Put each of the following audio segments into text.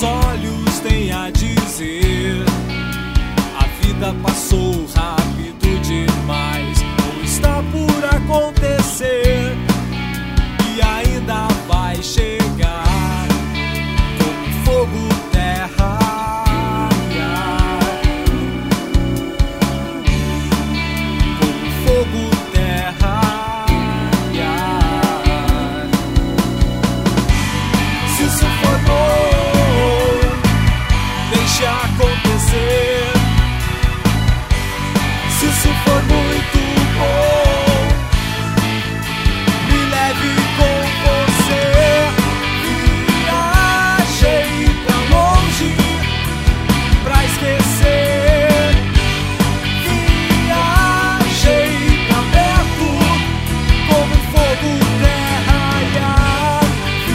seus olhos têm a dizer? A vida passou rápido demais, ou está por acontecer, e ainda vai chegar como fogo, terra e ar. Como fogo, terra e ar. Se isso for bom, deixe acontecer. Se isso for muito bom, me leve com você. Viajei pra longe, pra esquecer. Viajei pra perto, como fogo, terra e ar.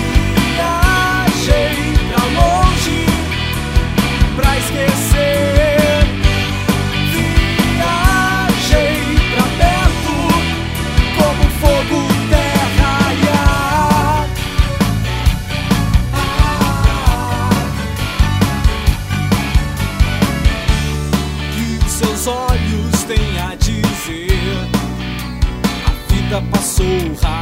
Viajei pra longe, pra esquecer. Seus olhos têm a dizer. A vida passou rápido